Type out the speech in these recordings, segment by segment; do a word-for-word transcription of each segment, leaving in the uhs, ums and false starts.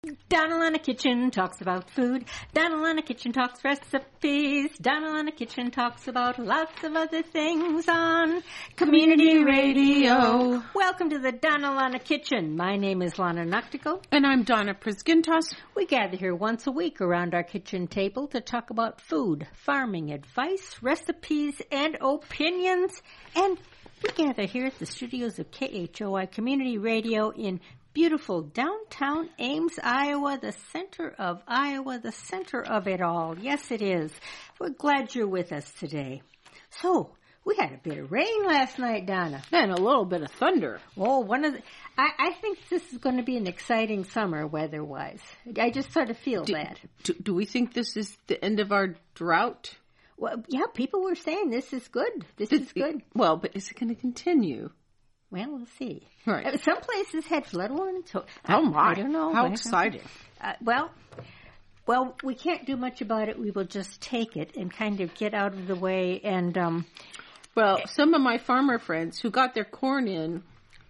Donald in the Kitchen talks about food. Donald in the Kitchen talks recipes. Donald in the Kitchen talks about lots of other things on Community Radio. Welcome to the Donald in the Kitchen. My name is Lana Noctico. And I'm Donna Priskintos. We gather here once a week around our kitchen table to talk about food, farming advice, recipes, and opinions. And we gather here at the studios of K H O I Community Radio in beautiful downtown Ames, Iowa, the center of Iowa, the center of it all. Yes, it is. We're glad you're with us today. So, we had a bit of rain last night, Donna. And a little bit of thunder. Oh, one of the, I, I think this is going to be an exciting summer weather-wise. I just sort of feel do, that. Do, do we think this is the end of our drought? Well, yeah, people were saying this is good. This is good. Well, but is it going to continue? Well, we'll see. Right. Some places had flood warnings. So oh, my. I don't know. How exciting. Uh, well, well, we can't do much about it. We will just take it and kind of get out of the way. And um, Well, some of my farmer friends who got their corn in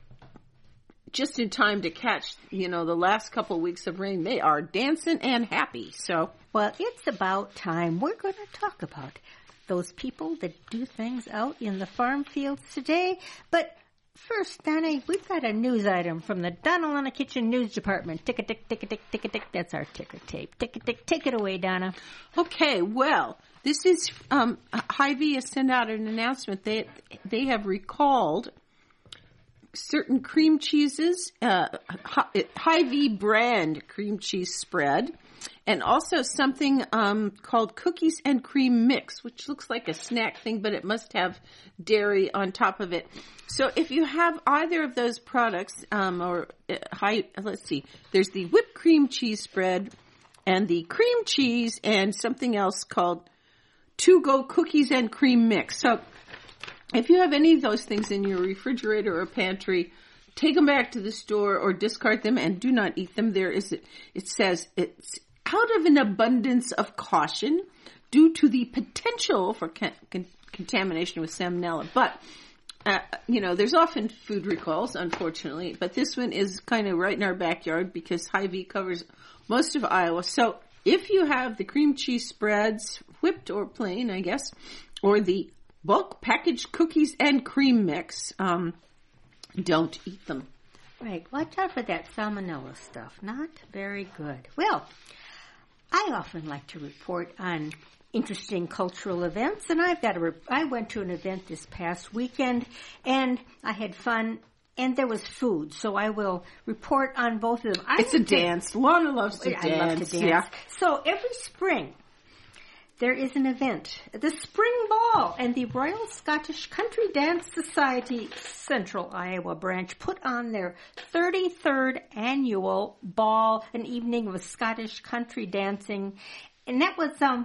just in time to catch, you know, the last couple of weeks of rain, they are dancing and happy. So, well, it's about time. We're going to talk about those people that do things out in the farm fields today. But first, Donna, we've got a news item from the Donald in the Kitchen News Department. Tick-a-tick, tick-a-tick, tick-a-tick. That's our ticker tape. Tick-a-tick, take it away, Donna. Okay, well, this is, um, Hy-Vee has sent out an announcement. They, they have recalled certain cream cheeses, uh, Hy-Vee brand cream cheese spread, and also something um, called cookies and cream mix, which looks like a snack thing, but it must have dairy on top of it. So if you have either of those products, um, or uh, high, let's see, there's the whipped cream cheese spread and the cream cheese and something else called to-go cookies and cream mix. So if you have any of those things in your refrigerator or pantry, take them back to the store or discard them and do not eat them. There is, it says it's out of an abundance of caution due to the potential for con- con- contamination with salmonella. But, uh, you know, there's often food recalls, unfortunately, but this one is kind of right in our backyard because Hy-Vee covers most of Iowa. So if you have the cream cheese spreads, whipped or plain, I guess, or the bulk packaged cookies and cream mix, um, don't eat them. Right. Watch out for that salmonella stuff. Not very good. Well, I often like to report on interesting cultural events, and I've got a. Re- I went to an event this past weekend, and I had fun, and there was food, so I will report on both of them. I it's a dance. Lana loves to I dance. I love to dance. Yeah. So every spring, there is an event, the Spring Ball, and the Royal Scottish Country Dance Society Central Iowa branch put on their thirty-third annual ball, an evening of Scottish country dancing, and that was um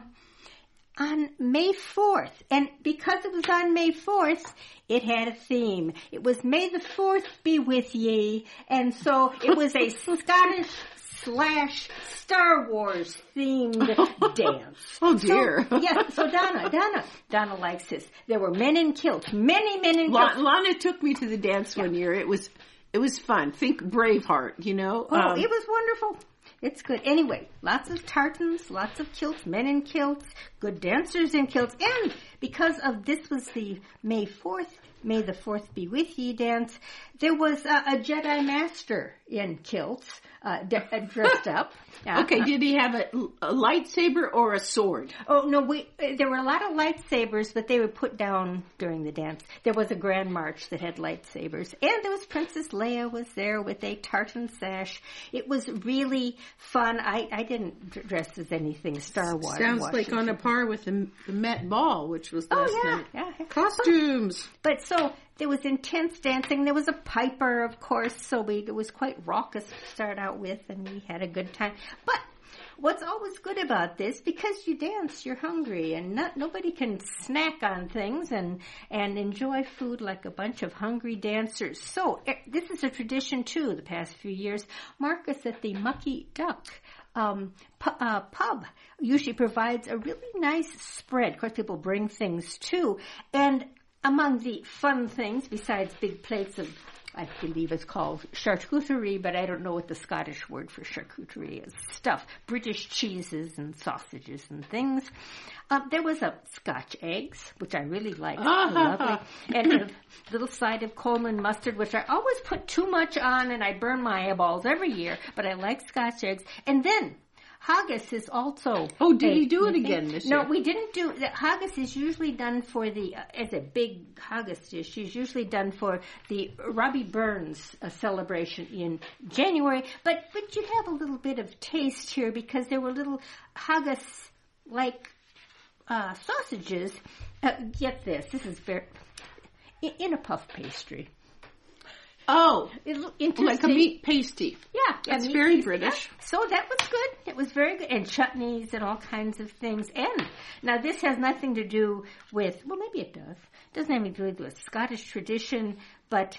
on May fourth. And because it was on May fourth, it had a theme. It was May the fourth be with ye, and so it was a Scottish slash Star Wars themed dance. Oh dear. So, yes, so Donna, Donna, Donna likes this. There were men in kilts, many men in kilts. Lana took me to the dance one year. It was, it was fun. Think Braveheart, you know? Oh, um, it was wonderful. It's good. Anyway, lots of tartans, lots of kilts, men in kilts, good dancers in kilts. And because of this was the May fourth, May the fourth be with ye dance, there was a, a Jedi Master in kilts, uh, d- uh, dressed up. Yeah. Okay, did he have a, a lightsaber or a sword? Oh, no, we, there were a lot of lightsabers, but they were put down during the dance. There was a grand march that had lightsabers. And there was Princess Leia was there with a tartan sash. It was really fun. I, I didn't dress as anything Star Wars. Sounds like on a par with the, the Met Ball, which was last oh, yeah, night. Yeah, yeah. Costumes. But, but so there was intense dancing. There was a piper, of course, so we, it was quite raucous to start out with, and we had a good time. But what's always good about this, because you dance, you're hungry, and not, nobody can snack on things and, and enjoy food like a bunch of hungry dancers. So this is a tradition, too, the past few years. Marcus at the Mucky Duck um, pu- uh, pub usually provides a really nice spread. Of course, people bring things, too, and among the fun things, besides big plates of I believe it's called charcuterie, but I don't know what the Scottish word for charcuterie is. Stuff, British cheeses and sausages and things. Um, there was a Scotch eggs, which I really liked. Lovely. And a little side of Coleman mustard, which I always put too much on, and I burn my eyeballs every year, but I like Scotch eggs. And then haggis is also. Oh, did a, you do it again this year? No, we didn't do. The haggis is usually done for the uh, as a big haggis dish. She's usually done for the Robbie Burns uh, celebration in January. But but you have a little bit of taste here because there were little haggis like uh, sausages. Uh, get this. This is very in, in a puff pastry. Oh, it, like a meat pasty. Yeah. That's very pasty. British. Yeah. So that was good. It was very good. And chutneys and all kinds of things. And now this has nothing to do with, well, maybe it does. It doesn't have anything to do with Scottish tradition, but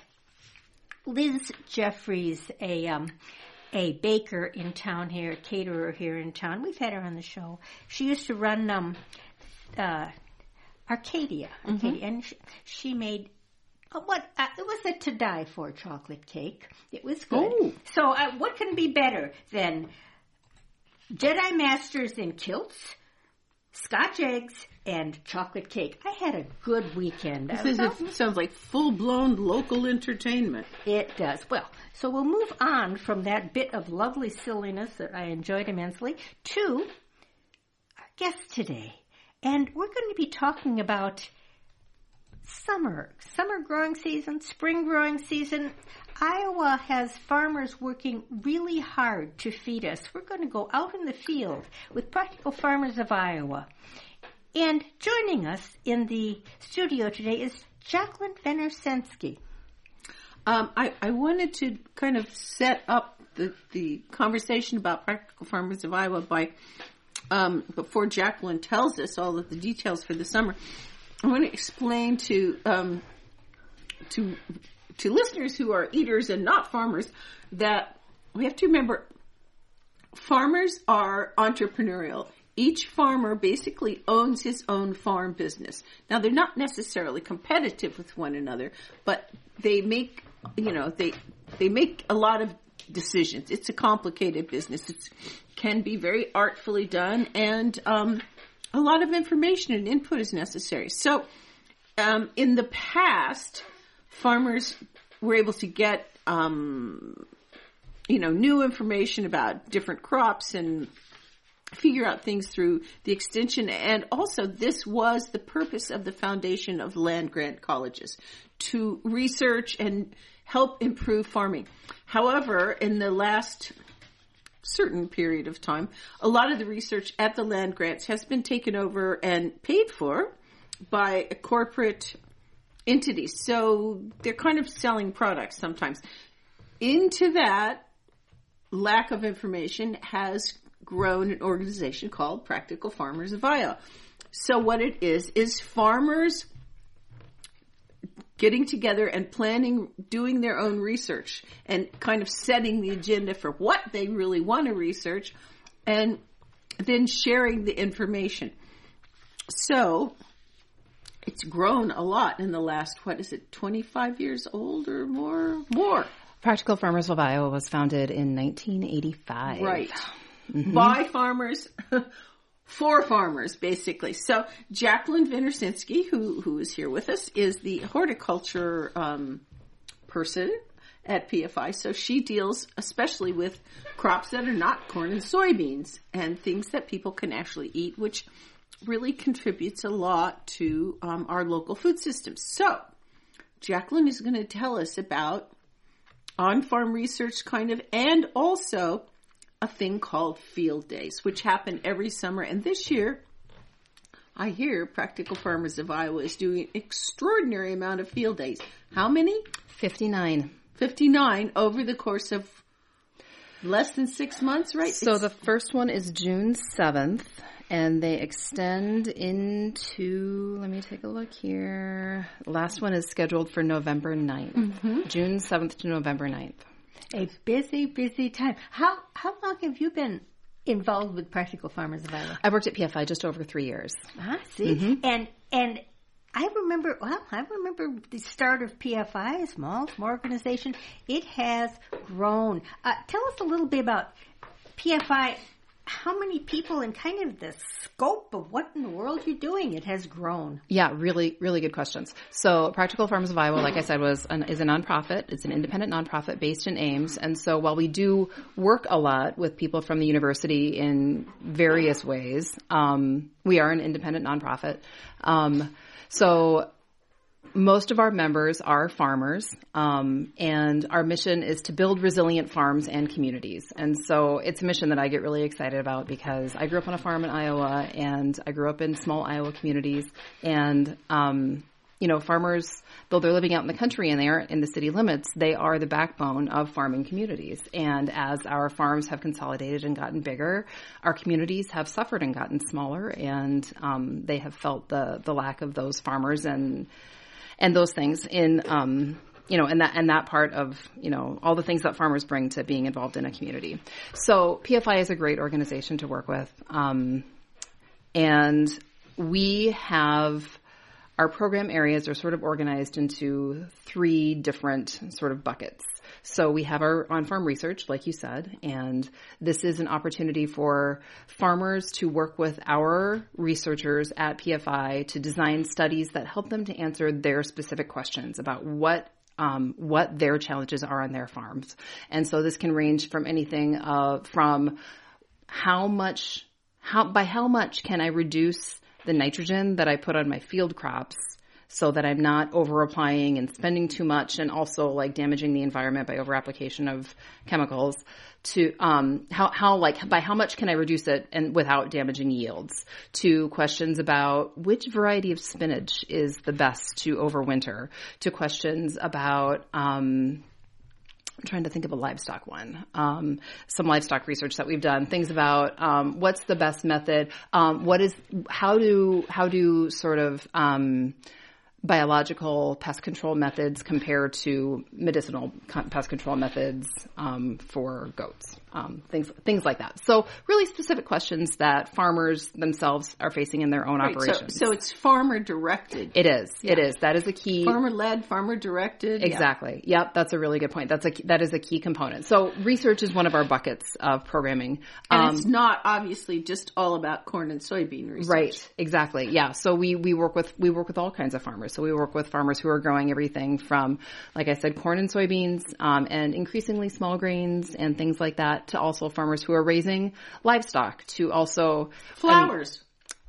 Liz Jeffries, a um, a baker in town here, a caterer here in town. We've had her on the show. She used to run um, uh, Arcadia, Arcadia, mm-hmm. and she, she made Uh, what uh, it was a to die for chocolate cake. It was good. Oh. So, uh, what can be better than Jedi Masters in kilts, Scotch eggs, and chocolate cake? I had a good weekend. This is a, sounds like full blown local entertainment. It does. Well, so we'll move on from that bit of lovely silliness that I enjoyed immensely to our guest today, and we're going to be talking about Summer, summer growing season, spring growing season. Iowa has farmers working really hard to feed us. We're going to go out in the field with Practical Farmers of Iowa. And joining us in the studio today is Jacqueline Venersensky. Um, I, I wanted to kind of set up the, the conversation about Practical Farmers of Iowa by, um, before Jacqueline tells us all of the details for the summer. I want to explain to um, to to listeners who are eaters and not farmers that we have to remember farmers are entrepreneurial. Each farmer basically owns his own farm business. Now, they're not necessarily competitive with one another, but they make, you know, they they make a lot of decisions. It's a complicated business. It can be very artfully done, and um a lot of information and input is necessary. So, um, in the past, farmers were able to get, um, you know, new information about different crops and figure out things through the extension. And also, this was the purpose of the foundation of land grant colleges, to research and help improve farming. However, in the last certain period of time, a lot of the research at the land grants has been taken over and paid for by corporate entities. So they're kind of selling products sometimes. Into that lack of information has grown an organization called Practical Farmers of Iowa. So what it is, is farmers getting together and planning, doing their own research and kind of setting the agenda for what they really want to research and then sharing the information. So it's grown a lot in the last, what is it, twenty-five years old or more? More. Practical Farmers of Iowa was founded in nineteen eighty-five. Right. Mm-hmm. By farmers. For farmers, basically. So Jacqueline Venersensky, who who is here with us, is the horticulture um, person at P F I. So she deals especially with crops that are not corn and soybeans and things that people can actually eat, which really contributes a lot to um, our local food system. So Jacqueline is going to tell us about on-farm research kind of, and also a thing called field days, which happen every summer. And this year, I hear Practical Farmers of Iowa is doing an extraordinary amount of field days. How many? fifty-nine. fifty-nine over the course of less than six months, right? So it's- the first one is June seventh, and they extend into, let me take a look here. Last one is scheduled for November ninth. Mm-hmm. June seventh to November ninth. A busy, busy time. How how long have you been involved with Practical Farmers of Iowa? I've worked at P F I just over three years. Ah, see, mm-hmm. and and I remember, well, I remember the start of P F I, a small, small organization. It has grown. Uh, tell us a little bit about P F I, how many people and kind of the scope of what in the world you're doing. It has grown. Yeah, really, really good questions. So Practical Farmers of Iowa, like I said, was an, is a nonprofit. It's an independent nonprofit based in Ames. And so while we do work a lot with people from the university in various ways, um, we are an independent nonprofit. Um, so most of our members are farmers, um, and our mission is to build resilient farms and communities. And so it's a mission that I get really excited about because I grew up on a farm in Iowa, and I grew up in small Iowa communities. And, um, you know, farmers, though they're living out in the country and they aren't in the city limits, they are the backbone of farming communities. And as our farms have consolidated and gotten bigger, our communities have suffered and gotten smaller, and um, they have felt the, the lack of those farmers and And those things in, um, you know, and that and that part of, you know, all the things that farmers bring to being involved in a community. So P F I is a great organization to work with, um, and we have our program areas are sort of organized into three different sort of buckets. So we have our on-farm research, like you said, and this is an opportunity for farmers to work with our researchers at P F I to design studies that help them to answer their specific questions about what um, what their challenges are on their farms. And so this can range from anything uh, from how much, how by how much can I reduce the nitrogen that I put on my field crops so that I'm not over applying and spending too much and also like damaging the environment by over application of chemicals, to um, how, how like by how much can I reduce it and without damaging yields, to questions about which variety of spinach is the best to overwinter, to questions about um, I'm trying to think of a livestock one. Um, some livestock research that we've done. Things about um, what's the best method. Um, what is how do how do sort of um, biological pest control methods compare to medicinal pest control methods um, for goats. Um, things things like that. So really specific questions that farmers themselves are facing in their own right, operations. So, so it's farmer directed. It is. Yeah. It is. That is a key. Farmer led, farmer directed. Exactly. Yeah. Yep. That's a really good point. That's a that is a key component. So research is one of our buckets of programming. And um, it's not obviously just all about corn and soybean research. Right. Exactly. Yeah. So we, we work with we work with all kinds of farmers. So we work with farmers who are growing everything from, like I said, corn and soybeans, um, and increasingly small grains and things like that, to also farmers who are raising livestock, to also flowers.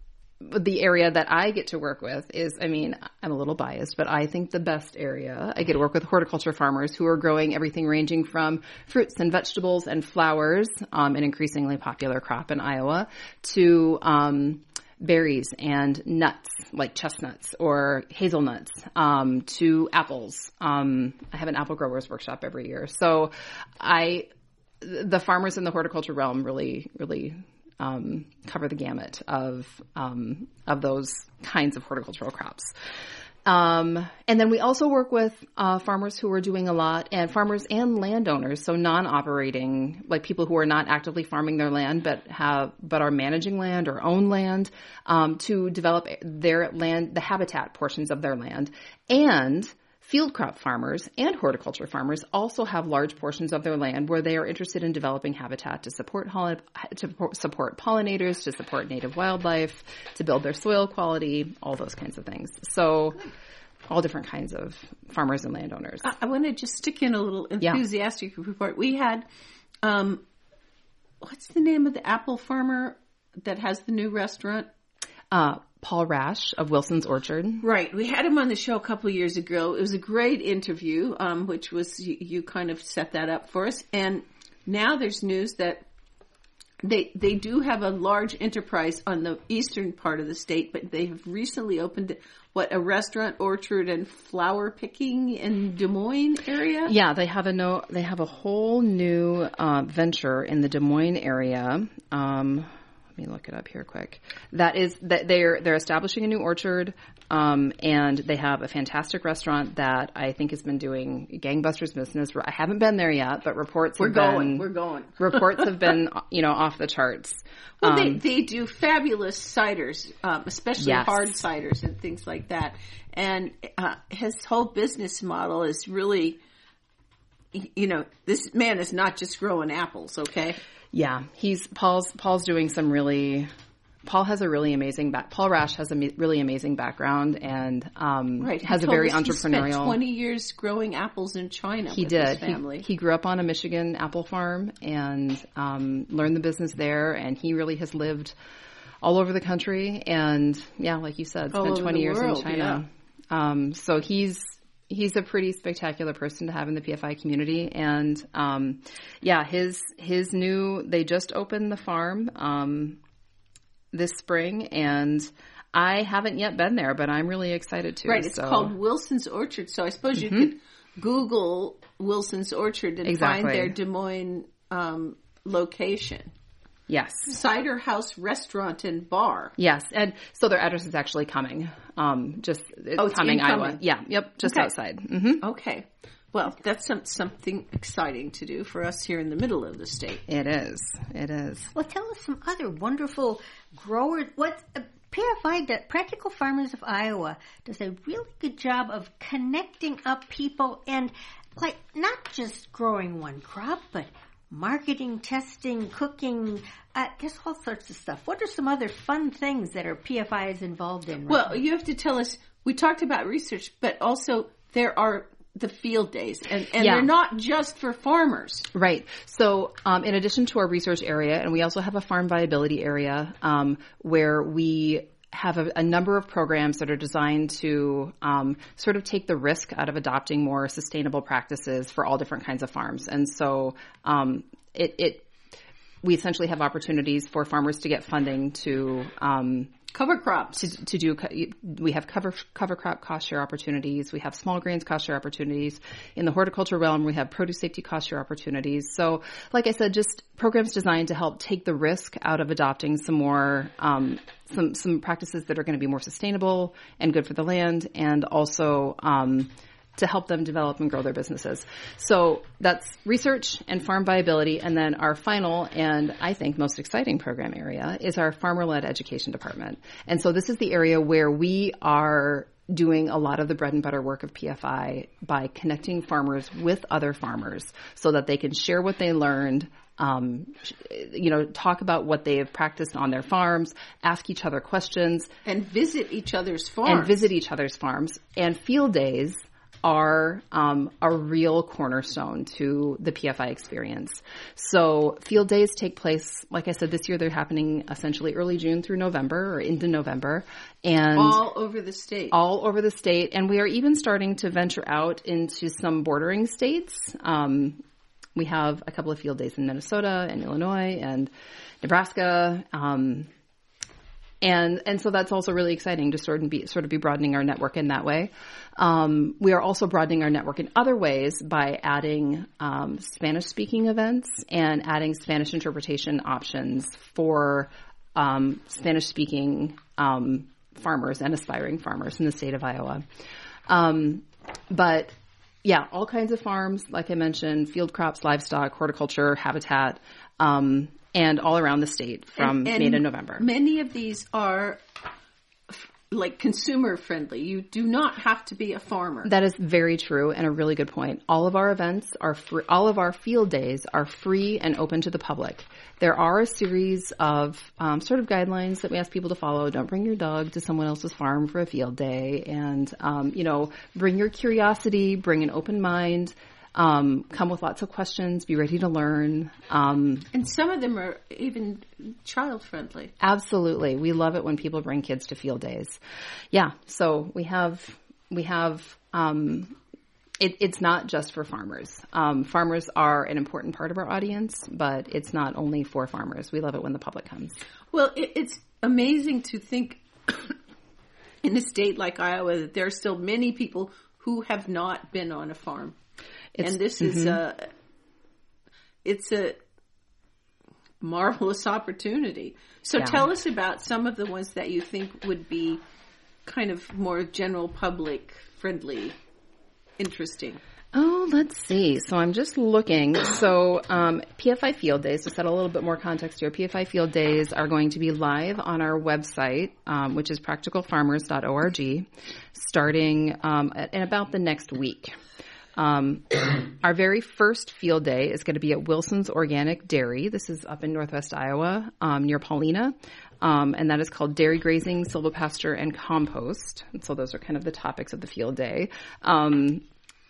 I mean, the area that I get to work with is, I mean, I'm a little biased, but I think the best area, I get to work with horticulture farmers who are growing everything ranging from fruits and vegetables and flowers, um, an increasingly popular crop in Iowa, to um, berries and nuts like chestnuts or hazelnuts, um, to apples. Um, I have an apple growers workshop every year. So I, the farmers in the horticulture realm really, really um, cover the gamut of um, of those kinds of horticultural crops. Um, and then we also work with uh, farmers who are doing a lot, and farmers and landowners, so non-operating, like people who are not actively farming their land but have but are managing land or own land, um, to develop their land, the habitat portions of their land. And field crop farmers and horticulture farmers also have large portions of their land where they are interested in developing habitat to support to support pollinators, to support native wildlife, to build their soil quality, all those kinds of things. So all different kinds of farmers and landowners. I, I want to just stick in a little enthusiastic yeah. report. We had, um, what's the name of the apple farmer that has the new restaurant? Uh, Paul Rash of Wilson's Orchard. Right. We had him on the show a couple of years ago. It was a great interview, um, which was, you, you kind of set that up for us. And now there's news that they they do have a large enterprise on the eastern part of the state, but they have recently opened, what, a restaurant, orchard, and flower picking in Des Moines area? Yeah, they have a no, they have a whole new uh, venture in the Des Moines area. Um Let me look it up here quick. That is that they're they're establishing a new orchard, um, and they have a fantastic restaurant that I think has been doing gangbusters business. I haven't been there yet, but reports We're have going. been We're going. reports have been you know off the charts. Well, Um, they they do fabulous ciders, um, especially Yes. hard ciders and things like that. And uh, his whole business model is really, you know, this man is not just growing apples, okay? Yeah, he's Paul's. Paul's doing some really. Paul has a really amazing back. Paul Rash has a me- really amazing background and um, Right. He has a told very us he spent entrepreneurial. twenty years growing apples in China. He with did. his He, family. he grew up on a Michigan apple farm and um, learned the business there. And he really has lived all over the country. And yeah, like you said, All spent over twenty the years world, in China. Um, so he's. He's a pretty spectacular person to have in the P F I community. And, um, yeah, his, his new, they just opened the farm, um, this spring and I haven't yet been there, but I'm really excited to. Right. It's so. called Wilson's Orchard. So I suppose you could Google Wilson's Orchard and Exactly. find their Des Moines um, location. Yes. Cider House Restaurant and Bar. Yes. And so their address is actually coming. Um, just it's Oh, it's coming, incoming. Iowa. Yeah. Yep. Just Okay. outside. hmm Okay. Well, that's some, something exciting to do for us here in the middle of the state. It is. It is. Well, tell us some other wonderful growers. What uh, P F I, does, Practical Farmers of Iowa, does a really good job of connecting up people and, like, not just growing one crop, but marketing, testing, cooking, uh, just all sorts of stuff. What are some other fun things that our P F I is involved in? Right Well, now? you have to tell us, we talked about research, but also there are the field days, and, and Yeah. they're not just for farmers. Right. So, um, in addition to our research area, and we also have a farm viability area, um, where we have a, a number of programs that are designed to um, sort of take the risk out of adopting more sustainable practices for all different kinds of farms. And so, um, it, it we essentially have opportunities for farmers to get funding to um, Cover crops. to, to do, we have cover, cover crop cost share opportunities. We have small grains cost share opportunities. In the horticulture realm, we have produce safety cost share opportunities. So, like I said, just programs designed to help take the risk out of adopting some more, um, some, some practices that are going to be more sustainable and good for the land, and also, um, to help them develop and grow their businesses. So that's research and farm viability. And then our final and I think most exciting program area is our farmer-led education department. And so this is the area where we are doing a lot of the bread and butter work of P F I by connecting farmers with other farmers so that they can share what they learned, um, you know, talk about what they have practiced on their farms, ask each other questions. And visit each other's farms. And visit each other's farms. And field days are um, a real cornerstone to the P F I experience. So field days take place, like I said, this year they're happening essentially early June through November or into November. And all over the state. all over the state. And we are even starting to venture out into some bordering states. Um, we have a couple of field days in Minnesota and Illinois and Nebraska. Um, And and so that's also really exciting to sort of be sort of be broadening our network in that way. Um, we are also broadening our network in other ways by adding um, Spanish speaking events and adding Spanish interpretation options for um, Spanish speaking um, farmers and aspiring farmers in the state of Iowa. Um, but yeah, all kinds of farms, like I mentioned, field crops, livestock, horticulture, habitat. Um, And all around the state from And- and May to November. Many of these are f- like consumer friendly. You do not have to be a farmer. That is very true and a really good point. All of our events are free. All of our field days are free and open to the public. There are a series of um, sort of guidelines that we ask people to follow. Don't bring your dog to someone else's farm for a field day, and um, you know, bring your curiosity, bring an open mind. Um, come with lots of questions, be ready to learn. Um, And some of them are even child friendly. absolutely. We love it when people bring kids to field days. Yeah. So we have, we have, um, it, it's not just for farmers. Um, farmers are an important part of our audience, but it's not only for farmers. We love it when the public comes. Well, it, it's amazing to think in a state like Iowa that there are still many people who have not been on a farm. It's, and this is a, it's a marvelous opportunity. So Yeah. tell us about some of the ones that you think would be kind of more general public friendly, interesting. Oh, let's see. So I'm just looking. So um, P F I Field Days, to set a little bit more context here, P F I Field Days are going to be live on our website, um, which is practical farmers dot org, starting um, at, in about the next week. Um, our very first field day is going to be at Wilson's Organic Dairy. This is up in Northwest Iowa, um, near Paulina. Um, and that is called Dairy Grazing, Silvopasture, and Compost. And so those are kind of the topics of the field day. Um,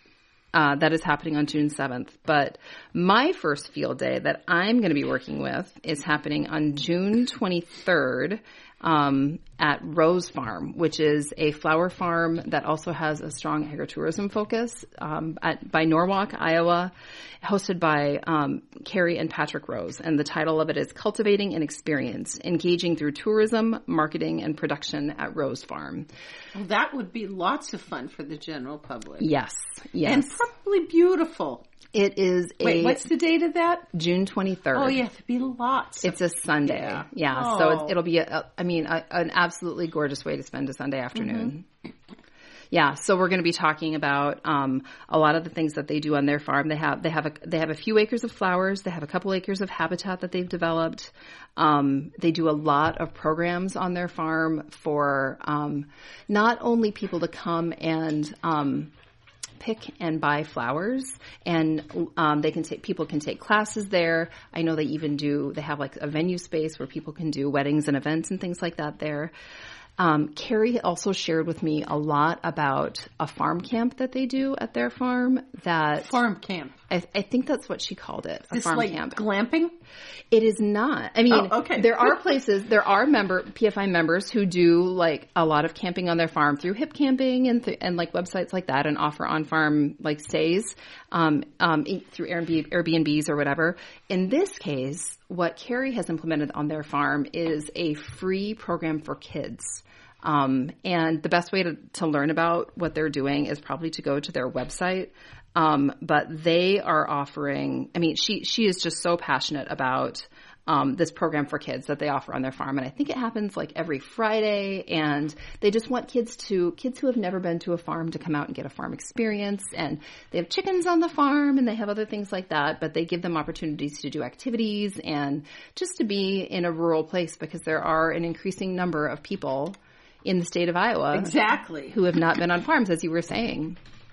Uh, that is happening on June seventh. But my first field day that I'm going to be working with is happening on June twenty-third um, at Rose Farm, which is a flower farm that also has a strong agritourism focus um, at, by Norwalk, Iowa, hosted by um, Carrie and Patrick Rose. And the title of it is Cultivating an Experience, Engaging Through Tourism, Marketing, and Production at Rose Farm. Well, that would be lots of fun for the general public. Yes, yes. And probably beautiful. It is a... Wait, what's the date of that? June twenty-third. Oh, yeah, there'd be lots. It's a Sunday. Yeah. Yeah. Oh. So it's, it'll be, a, I mean, a, an absolutely gorgeous way to spend a Sunday afternoon. Mm-hmm. Yeah. So we're going to be talking about um, a lot of the things that they do on their farm. They have they have a they have a few acres of flowers. They have a couple acres of habitat that they've developed. Um, they do a lot of programs on their farm for um, not only people to come and um, pick and buy flowers, and um, they can take people can take classes there. I know they even do. They have like a venue space where people can do weddings and events and things like that there. Um, Carrie also shared with me a lot about a farm camp that they do at their farm. That farm camp. I, I think that's what she called it. A It's farm like camp. Glamping? It is not. I mean, Oh, okay. there are places, there are member P F I members who do like a lot of camping on their farm through Hip Camping and th- and like websites like that, and offer on farm like stays um, um, through Airbnb, Airbnbs or whatever. In this case, what Carrie has implemented on their farm is a free program for kids. Um, and the best way to, to learn about what they're doing is probably to go to their website. Um, but they are offering, I mean, she, she is just so passionate about, um, this program for kids that they offer on their farm. And I think it happens like every Friday, and they just want kids to, kids who have never been to a farm to come out and get a farm experience. And they have chickens on the farm and they have other things like that, but they give them opportunities to do activities and just to be in a rural place, because there are an increasing number of people in the state of Iowa. Exactly. Who have not been on farms, as you were saying.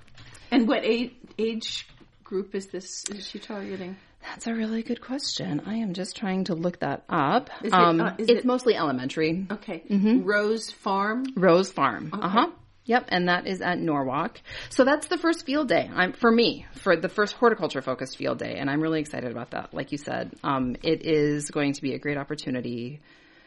And what age, age group is this, is she targeting? That's a really good question. I am just trying to look that up. Is it, um, uh, is it's it, mostly elementary. Okay. Mm-hmm. Rose Farm? Rose Farm. Okay. Uh-huh. Yep, and that is at Norwalk. So that's the first field day. I'm for me, for the first horticulture-focused field day, and I'm really excited about that. Like you said, um, it is going to be a great opportunity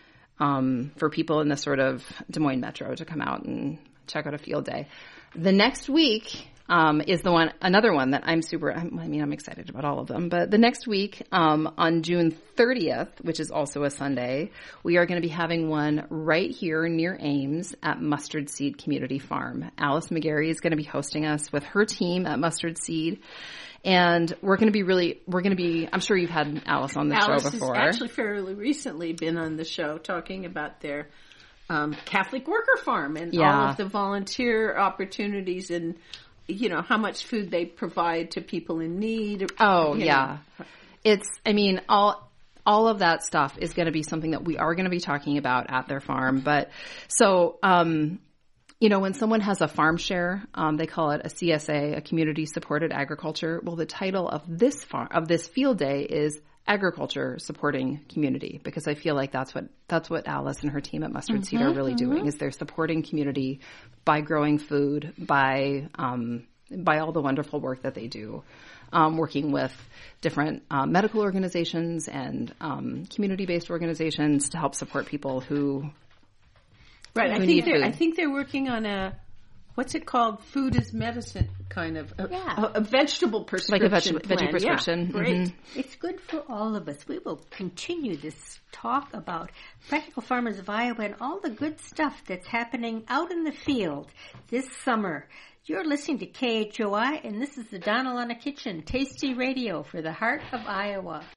Um, for people in the sort of Des Moines metro to come out and check out a field day. The next week um, is the one, another one that I'm super, I mean, I'm excited about all of them, but the next week um, on June thirtieth, which is also a Sunday, we are going to be having one right here near Ames at Mustard Seed Community Farm. Alice McGarry is going to be hosting us with her team at Mustard Seed. And we're going to be really, we're going to be, I'm sure you've had Alice on the Alice show before. has actually fairly recently been on the show talking about their um, Catholic worker farm and Yeah. all of the volunteer opportunities and, you know, how much food they provide to people in need. Oh, you yeah. know. It's, I mean, all, all of that stuff is going to be something that we are going to be talking about at their farm. But so, um, you know, when someone has a farm share, um, they call it a C S A, a community supported agriculture. Well, the title of this farm, of this field day is Agriculture Supporting Community, because I feel like that's what, that's what Alice and her team at Mustard Seed Mm-hmm, are really mm-hmm. doing, is they're supporting community by growing food, by, um, by all the wonderful work that they do, um, working with different um, medical organizations and um, community-based organizations to help support people who Right. I who think need they're, food. I think they're working on a, what's it called? Food is medicine kind of, a, Yeah. a, a vegetable prescription like a vegetable, plan. veggie prescription. Yeah, great. Mhm. It's good for all of us. We will continue this talk about Practical Farmers of Iowa and all the good stuff that's happening out in the field this summer. You're listening to K H O I, and this is the Donna Lana Kitchen, Tasty Radio for the heart of Iowa.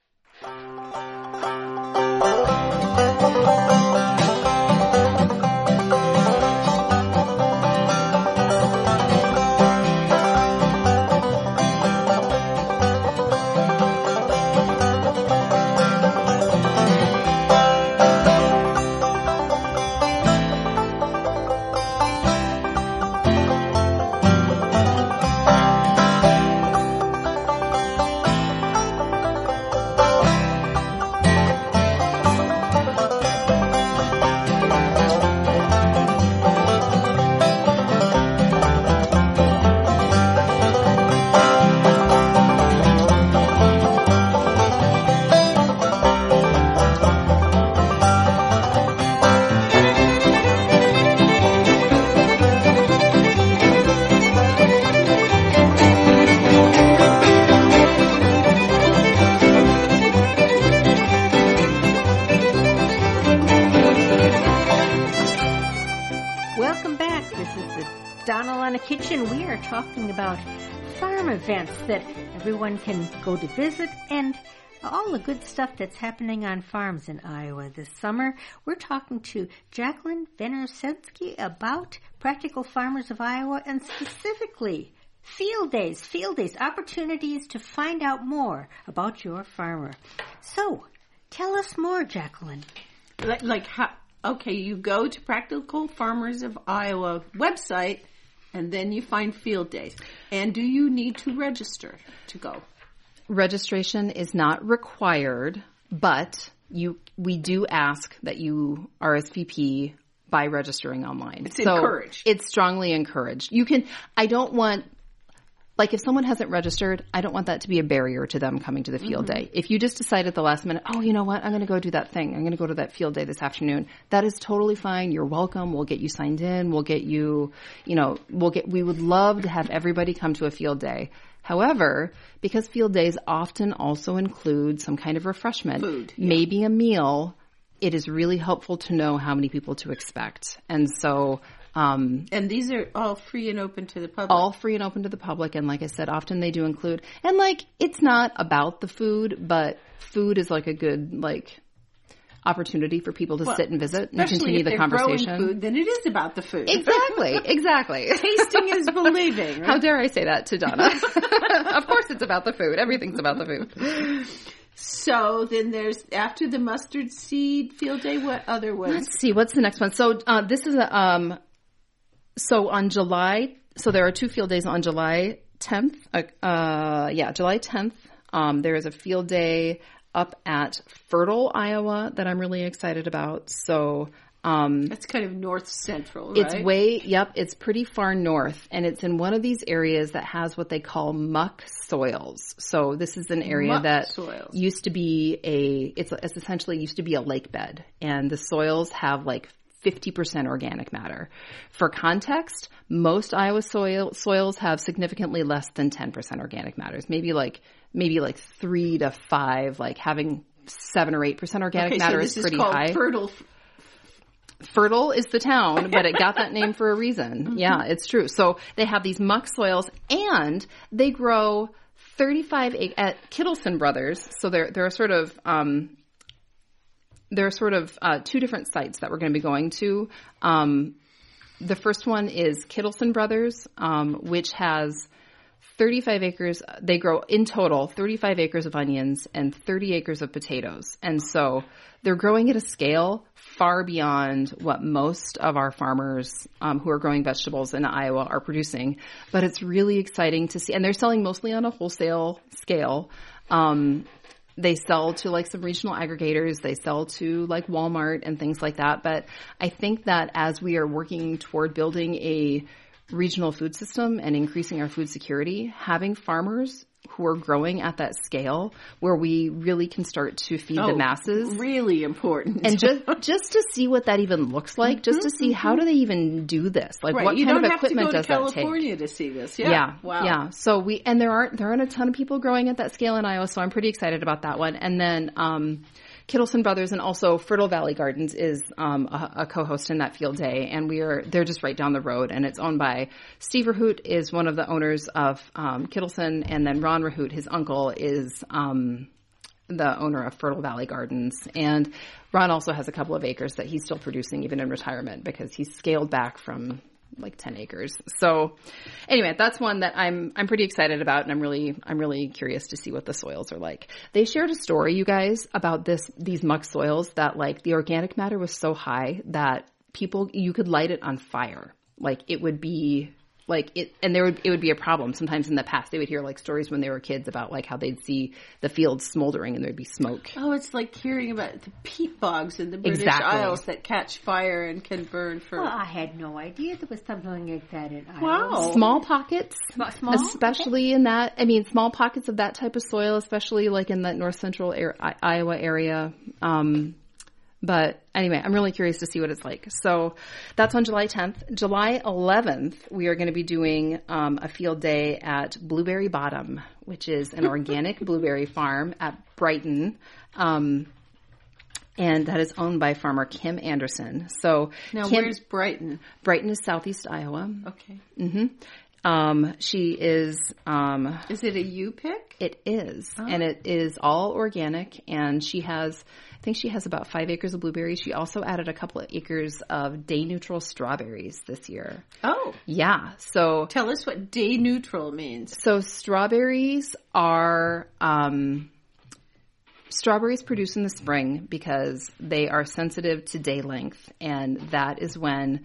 Kitchen, we are talking about farm events that everyone can go to visit and all the good stuff that's happening on farms in Iowa this summer. We're talking to Jacqueline Venersensky about Practical Farmers of Iowa and specifically field days, field days, opportunities to find out more about your farmer. So, tell us more, Jacqueline. Like, like how, okay, you go to Practical Farmers of Iowa website, and then you find field days. And do you need to register to go? Registration is not required, but you we do ask that you R S V P by registering online. It's so encouraged. It's strongly encouraged. You can, I don't want, like if someone hasn't registered, I don't want that to be a barrier to them coming to the field mm-hmm. day. If you just decide at the last minute, oh, you know what, I'm going to go do that thing. I'm going to go to that field day this afternoon. That is totally fine. You're welcome. We'll get you signed in. We'll get you, you know, we'll get, we would love to have everybody come to a field day. However, because field days often also include some kind of refreshment, food, yeah. maybe a meal, it is really helpful to know how many people to expect. And so, Um, and these are all free and open to the public? All free and open to the public. And like I said, often they do include, and like, it's not about the food, but food is like a good, like, opportunity for people to well, sit and visit and continue if the they're conversation. Growing food, then it is about the food. Exactly, exactly. Tasting is believing. Right? How dare I say that to Donna? Of course it's about the food. Everything's about the food. So then there's, after the mustard seed field day, what other ones? Let's see, what's the next one? So uh, this is a, um, so on July, so there are two field days on July tenth. Uh, uh yeah, July tenth. Um, there is a field day up at Fertile, Iowa that I'm really excited about. So um, that's kind of north central, right? It's way, yep, it's pretty far north, and it's in one of these areas that has what they call muck soils. So this is an area muck that soils. used to be a, it's, it's essentially used to be a lake bed, and the soils have like fifty percent organic matter. For context, most Iowa soil soils have significantly less than ten percent organic matters. Maybe like maybe like three to five. Like having seven or eight percent organic okay, matter so this is pretty is called high. Fertile. Fertile is the town, but it got that name for a reason. Mm-hmm. Yeah, it's true. So they have these muck soils, and they grow thirty-five ac- at Kittleson Brothers. So they're they're a sort of um, There are sort of uh, two different sites that we're going to be going to. Um, the first one is Kittleson Brothers, um, which has thirty-five acres. They grow in total thirty-five acres of onions and thirty acres of potatoes. And so they're growing at a scale far beyond what most of our farmers um, who are growing vegetables in Iowa are producing. But it's really exciting to see. And they're selling mostly on a wholesale scale. Um They sell to like some regional aggregators. They sell to like Walmart and things like that. But I think that as we are working toward building a regional food system and increasing our food security, having farmers who are growing at that scale where we really can start to feed oh, the masses. Really important. And just just to see what that even looks like, mm-hmm, just to see mm-hmm. how do they even do this? Like right. what you kind don't of equipment does that take? You don't have to go to California to see this. Yeah. Yeah. Wow. Yeah. So we, and there aren't, there aren't a ton of people growing at that scale in Iowa, so I'm pretty excited about that one. And then, um, Kittleson Brothers and also Fertile Valley Gardens is um, a, a co-host in that field day, and we are they're just right down the road, and it's owned by Steve Rahoot is one of the owners of um, Kittleson, and then Ron Rahoot, his uncle, is um, the owner of Fertile Valley Gardens. And Ron also has a couple of acres that he's still producing even in retirement because he's scaled back from like ten acres. So anyway, that's one that I'm I'm pretty excited about, and I'm really I'm really curious to see what the soils are like. They shared a story, you guys, about this these muck soils that like the organic matter was so high that people you could light it on fire. Like it would be like it, and there would it would be a problem. Sometimes in the past, they would hear like stories when they were kids about like how they'd see the fields smoldering and there'd be smoke. Oh, it's like hearing about the peat bogs in the British Exactly. Isles that catch fire and can burn for. Well, I had no idea there was something like that in Wow. Iowa. Small pockets, Sm- small? especially in that. I mean, small pockets of that type of soil, especially like in that north central air, I- Iowa area. Um, But anyway, I'm really curious to see what it's like. So that's on July tenth. July eleventh, we are going to be doing um, a field day at Blueberry Bottom, which is an organic blueberry farm at Brighton. Um, and that is owned by farmer Kim Anderson. So Now, Kim, where's Brighton? Brighton is southeast Iowa. Okay. hmm Um, she is, um, Is it a U pick? it is, and it is all organic, and she has, I think she has about five acres of blueberries. She also added a couple of acres of day neutral strawberries this year. Oh. Yeah. So, Tell us what day neutral means. so strawberries are, um, strawberries produce in the spring because they are sensitive to day length, and that is when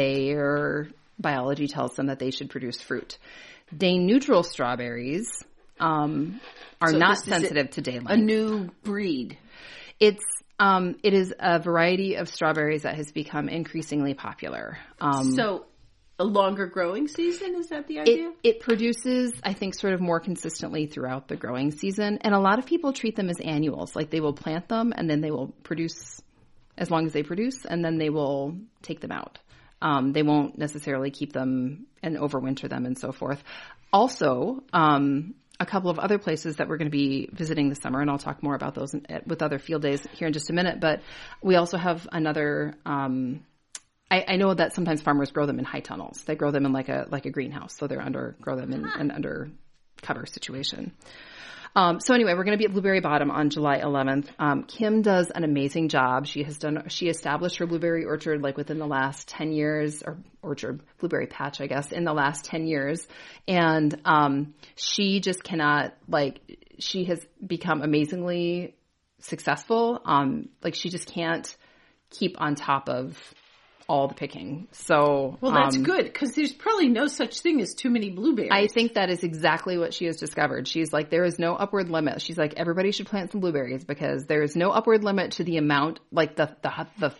their biology tells them that they should produce fruit. Day neutral strawberries um, are So not this is sensitive to day A length. new breed. It's um, it is a variety of strawberries that has become increasingly popular. Um, So a longer growing season, is that the idea? It, it produces, I think, sort of more consistently throughout the growing season. And a lot of people treat them as annuals. Like they will plant them and then they will produce as long as they produce, and then they will take them out. Um, they won't necessarily keep them and overwinter them and so forth. Also, um, a couple of other places that we're going to be visiting this summer, and I'll talk more about those in, with other field days here in just a minute. But we also have another um, – I, I know that sometimes farmers grow them in high tunnels. They grow them in like a like a greenhouse, so they're under grow them in an under cover situation. Um, so anyway, we're going to be at Blueberry Bottom on July eleventh. Um, Kim does an amazing job. She has done, she established her blueberry orchard like within the last ten years, or orchard, blueberry patch, I guess, in the last ten years. And, um, she just cannot, like, she has become amazingly successful. Um, like she just can't keep on top of all the picking. So, Well, that's um, good, because there's probably no such thing as too many blueberries. I think that is exactly what she has discovered. She's like, there is no upward limit. She's like, everybody should plant some blueberries because there is no upward limit to the amount, like the the, the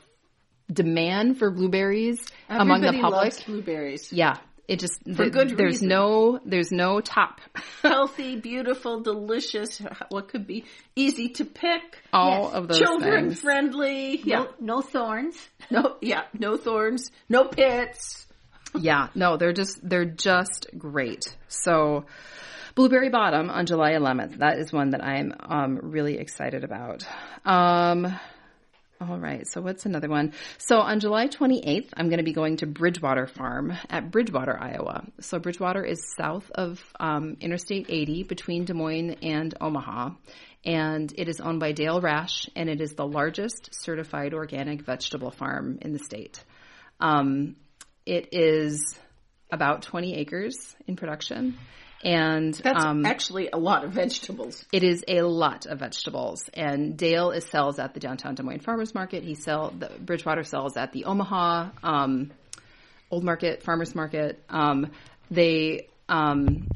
demand for blueberries among the Everybody public. loves blueberries. Yeah, it just For th- good there's reason. no there's no top. Healthy, beautiful, delicious, what could be easy to pick. All Yes. of those Children things. friendly. Yeah. No, no thorns. No, yeah, no thorns, no pits. Yeah, no, they're just they're just great. So, Blueberry Bottom on July eleventh. That is one that I'm um, really excited about. Um, all right, so what's another one? So on July twenty-eighth, I'm going to be going to Bridgewater Farm at Bridgewater, Iowa. So Bridgewater is south of um, Interstate eighty between Des Moines and Omaha. And it is owned by Dale Rash, and it is the largest certified organic vegetable farm in the state. Um, it is about twenty acres in production. And That's um, actually a lot of vegetables. it is a lot of vegetables. And Dale is sells at the downtown Des Moines Farmers Market. He sell the Bridgewater sells at the Omaha um, Old Market Farmers Market. Um, they um,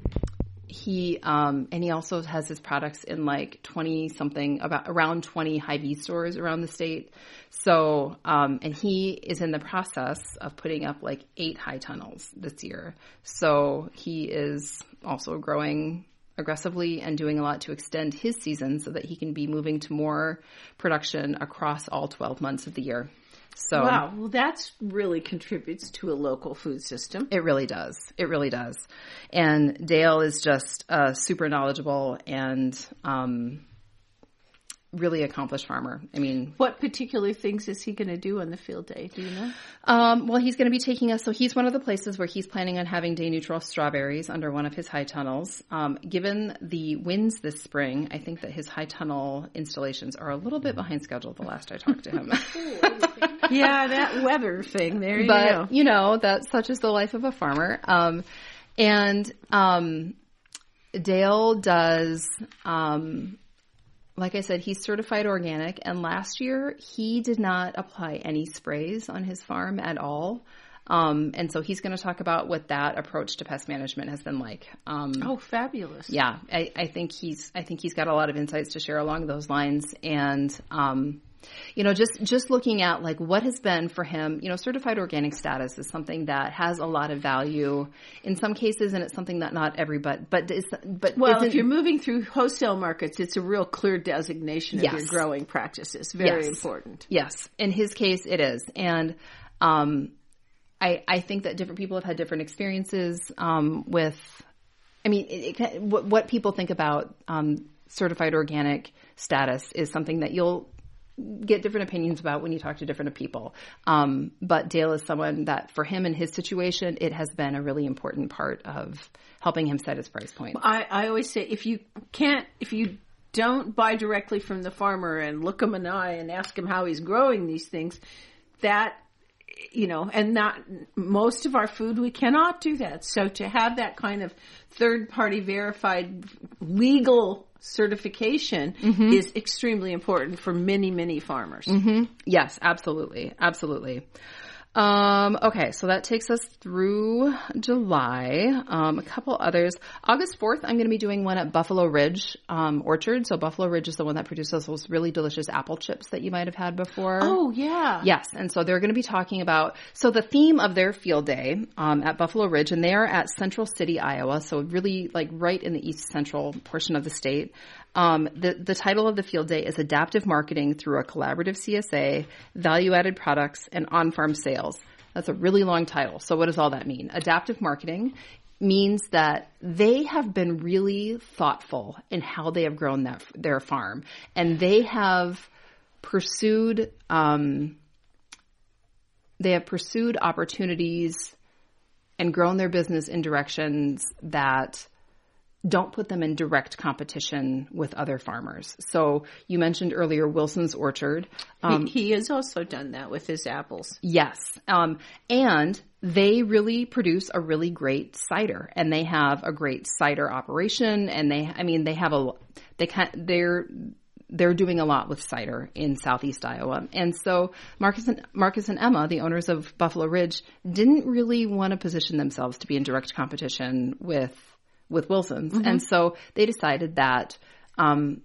he um, and he also has his products in like twenty something about around twenty Hy-Vee stores around the state. So um, and he is in the process of putting up like eight high tunnels this year. So he is also growing aggressively and doing a lot to extend his season so that he can be moving to more production across all twelve months of the year. So Wow, well, that's really contributes to a local food system. it really does. It really does. And Dale is just uh, super knowledgeable and um, really accomplished farmer. I mean, what particular things is he going to do on the field day? Do you know? Um, well, he's going to be taking us. So he's one of the places where he's planning on having day neutral strawberries under one of his high tunnels. Um, given the winds this spring, I think that his high tunnel installations are a little bit behind schedule. The last I talked to him. Yeah, that weather thing. There you but, go. you know, that such is the life of a farmer. Um, and um, Dale does. Um, Like I said, he's certified organic, and last year he did not apply any sprays on his farm at all. Um, and so he's going to talk about what that approach to pest management has been like. Um, oh, fabulous! Yeah, I, I think he's I think he's got a lot of insights to share along those lines, and um, you know, just just looking at like what has been for him. You know, certified organic status is something that has a lot of value in some cases, and it's something that not everybody, but is, but well, if you're moving through wholesale markets, it's a real clear designation of yes. your growing practices. Very yes. important. Yes, in his case, it is, and um, I I think that different people have had different experiences um, with. I mean, it, it, what, what people think about um, certified organic status is something that you'll get different opinions about when you talk to different people. Um, but Dale is someone that for him and his situation, it has been a really important part of helping him set his price point. I, I always say if you can't, if you don't buy directly from the farmer and look him in the eye and ask him how he's growing these things, that, you know, and not most of our food, we cannot do that. So to have that kind of third party verified legal certification mm-hmm. is extremely important for many, many farmers. Mm-hmm. Yes, absolutely. Absolutely. Um, okay, so that takes us through July. Um, a couple others. August fourth, I'm going to be doing one at Buffalo Ridge um, Orchard. So Buffalo Ridge is the one that produces those really delicious apple chips that you might have had before. Oh, yeah. Yes, and so they're going to be talking about, so the theme of their field day um, at Buffalo Ridge, and they are at Central City, Iowa, so really like right in the east central portion of the state. Um, the, the title of the field day is Adaptive Marketing Through a Collaborative C S A, Value-Added Products, and On-Farm Sales. That's a really long title. So what does all that mean? Adaptive marketing means that they have been really thoughtful in how they have grown that, their farm. And they have pursued, um, they have pursued opportunities and grown their business in directions that don't put them in direct competition with other farmers. So you mentioned earlier Wilson's Orchard. Um, he, he has also done that with his apples. Yes. Um, and they really produce a really great cider, and they have a great cider operation. And they, I mean, they have a, they can, they're, they're doing a lot with cider in Southeast Iowa. And so Marcus and, Marcus and Emma, the owners of Buffalo Ridge, didn't really want to position themselves to be in direct competition with with Wilson's. Mm-hmm. And so they decided that um,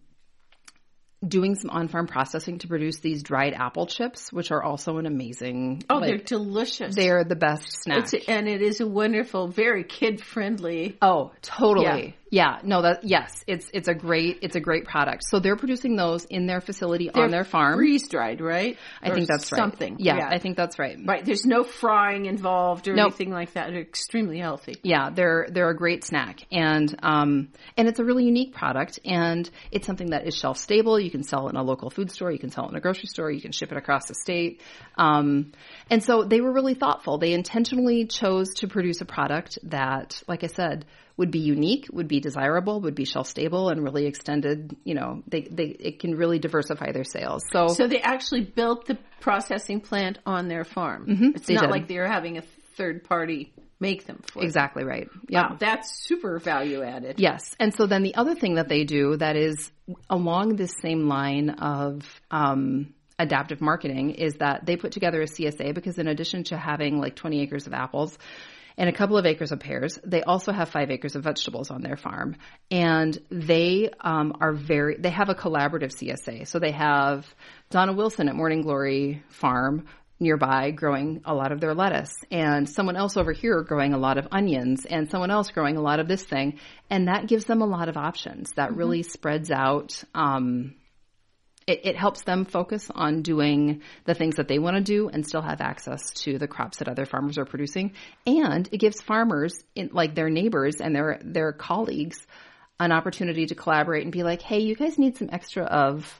doing some on-farm processing to produce these dried apple chips, which are also an amazing... Oh, like, they're delicious. They're the best snack. It's a, and it is a wonderful, very kid-friendly... Oh, totally. Yeah. yeah. No, that, yes. It's, it's a great, it's a great product. So they're producing those in their facility they're on their farm. Freeze-dried, right? I or think that's right. Something. Yeah, yeah, I think that's right. Right. There's no frying involved or nope. anything like that. They're extremely healthy. Yeah, they're, they're a great snack. And, um, and it's a really unique product, and it's something that is shelf stable. You can sell it in a local food store. You can sell it in a grocery store. You can ship it across the state. Um, and so they were really thoughtful. They intentionally chose to produce a product that, like I said, would be unique, would be desirable, would be shelf stable, and really extended, you know, they, they, it can really diversify their sales. So, so they actually built the processing plant on their farm. Mm-hmm, it's not did. like they're having a third party make them for Exactly them. right. Yeah. Wow, that's super value added. Yes. And so then the other thing that they do that is along this same line of, um, adaptive marketing is that they put together a C S A, because in addition to having like twenty acres of apples and a couple of acres of pears, they also have five acres of vegetables on their farm. And they um, are very, they have a collaborative C S A. So they have Donna Wilson at Morning Glory Farm nearby growing a lot of their lettuce, and someone else over here growing a lot of onions, and someone else growing a lot of this thing. And that gives them a lot of options. That mm-hmm. really spreads out, um, It, it helps them focus on doing the things that they want to do and still have access to the crops that other farmers are producing. And it gives farmers, in, like their neighbors and their, their colleagues, an opportunity to collaborate and be like, hey, you guys need some extra of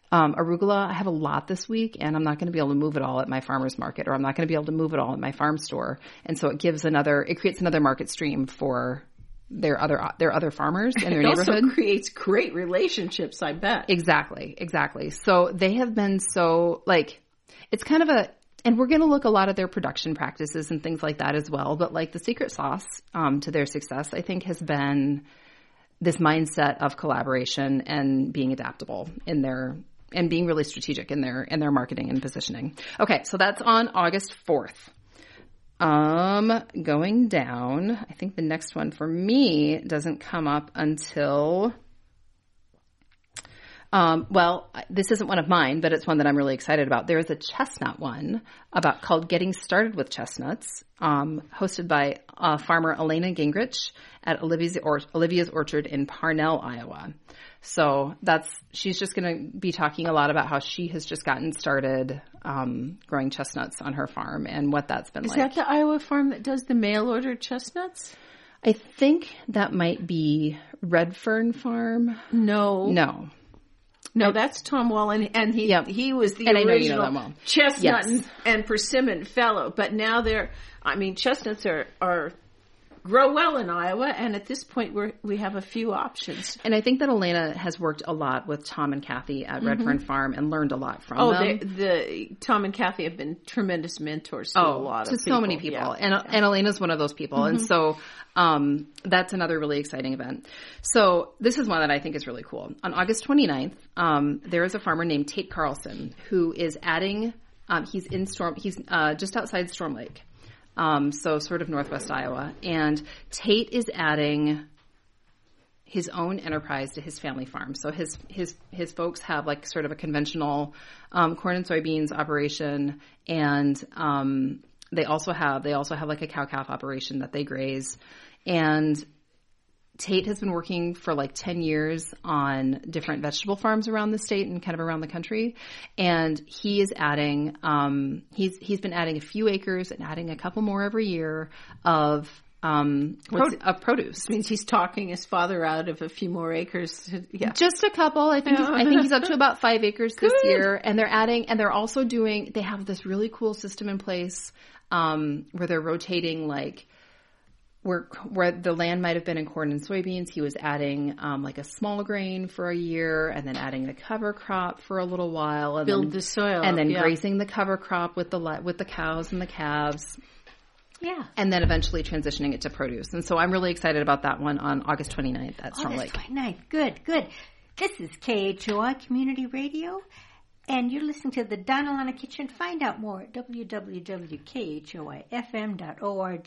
Um, arugula, I have a lot this week, and I'm not going to be able to move it all at my farmer's market, or I'm not going to be able to move it all at my farm store. And so it gives another, it creates another market stream for their other their other farmers in their it neighborhood. It also creates great relationships, I bet. Exactly, exactly. So they have been so, like, it's kind of a, and we're going to look a lot at their production practices and things like that as well. But like the secret sauce um, to their success, I think, has been this mindset of collaboration and being adaptable in their, and being really strategic in their, in their marketing and positioning. Okay. So that's on August fourth. Um, going down, I think the next one for me doesn't come up until, Um, well, this isn't one of mine, but it's one that I'm really excited about. There is a chestnut one about called Getting Started with Chestnuts, um, hosted by uh, farmer Elena Gingrich at Olivia's, or- Olivia's Orchard in Parnell, Iowa. So that's, she's just going to be talking a lot about how she has just gotten started um, growing chestnuts on her farm and what that's been Is like. that the Iowa farm that does the mail order chestnuts? I think that might be Redfern Farm. No. No. No, that's Tom Wallen, and he Yep. he was the And I know you original know them well. chestnut Yes. and, and persimmon fellow. But now they're, I mean, chestnuts are, are grow well in Iowa, and at this point we we have a few options. And I think that Elena has worked a lot with Tom and Kathy at Redfern Farm and learned a lot from Oh, them. they, the Tom and Kathy have been tremendous mentors to Oh, a lot to of people. so many people. Yeah. And, and Elena's one of those people. And so um, that's another really exciting event. So this is one that I think is really cool. On August twenty-ninth, um, there is a farmer named Tate Carlson who is adding, um, he's in Storm, he's uh, just outside Storm Lake. Um, so sort of northwest Iowa. And Tate is adding his own enterprise to his family farm. So his, his, his folks have like sort of a conventional, um, corn and soybeans operation. And, um, they also have, they also have like a cow-calf operation that they graze. And Tate has been working for like ten years on different vegetable farms around the state and kind of around the country. And he is adding, um, he's, he's been adding a few acres and adding a couple more every year of, um, What's- pro- of produce. This means he's talking his father out of a few more acres. Yeah. Just a couple. I think he's, I think he's up to about five acres this Good. year, and they're adding, and they're also doing. They have this really cool system in place um, where they're rotating, like where where the land might have been in corn and soybeans. He was adding um, like a small grain for a year, and then adding the cover crop for a little while, and Build then, the soil. and then yeah. grazing the cover crop with the li- with the cows and the calves. Yeah. And then eventually transitioning it to produce. And so I'm really excited about that one on August twenty-ninth at Storm August Lake. twenty-ninth. Good, good. This is K H O I Community Radio, and you're listening to the Donalana Kitchen. Find out more at w w w dot k h o i f m dot org.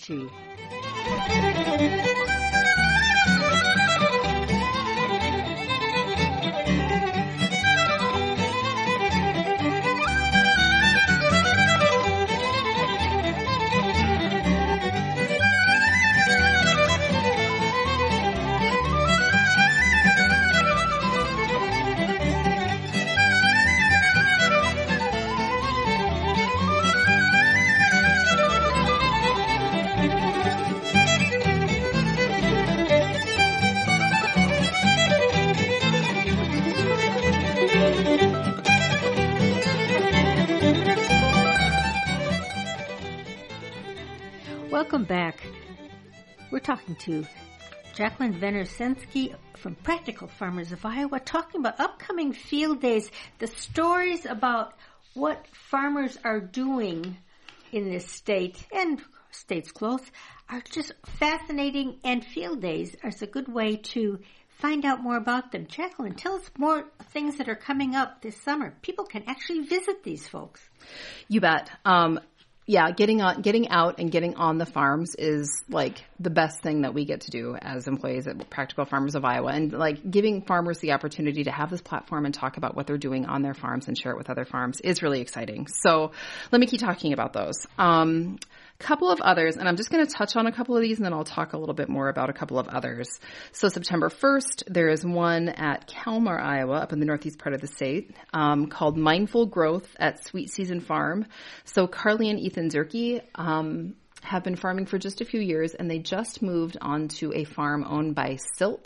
Welcome back. We're talking to Jacqueline Venersensky from Practical Farmers of Iowa, talking about upcoming field days, the stories about what farmers are doing in this state and states close are just fascinating, and field days are a good way to find out more about them. Jacqueline, tell us more things that are coming up this summer. People can actually visit these folks. You bet. Um, yeah, getting on, getting out and getting on the farms is like the best thing that we get to do as employees at Practical Farmers of Iowa, and like giving farmers the opportunity to have this platform and talk about what they're doing on their farms and share it with other farms is really exciting. So let me keep talking about those. Um, couple of others, and I'm just going to touch on a couple of these, and then I'll talk a little bit more about a couple of others. So September first, there is one at Kalmar, Iowa, up in the northeast part of the state, um, called Mindful Growth at Sweet Season Farm. So Carly and Ethan Zerke um, have been farming for just a few years, and they just moved onto a farm owned by Silt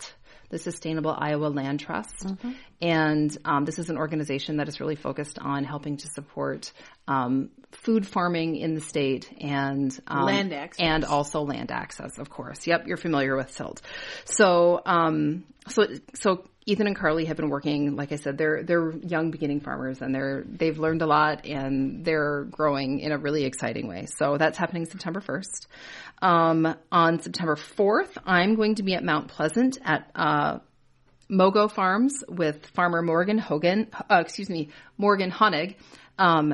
the Sustainable Iowa Land Trust. Mm-hmm. And um, this is an organization that is really focused on helping to support um, food farming in the state and um, land access. And also land access, of course. Yep, you're familiar with silt. So, um, so, so Ethan and Carly have been working. Like I said, they're they're young beginning farmers, and they're they've learned a lot, and they're growing in a really exciting way. So that's happening September first. Um, on September fourth, I'm going to be at Mount Pleasant at uh, Mogo Farms with farmer Morgan Hogan. Uh, excuse me, Morgan Honig. Um,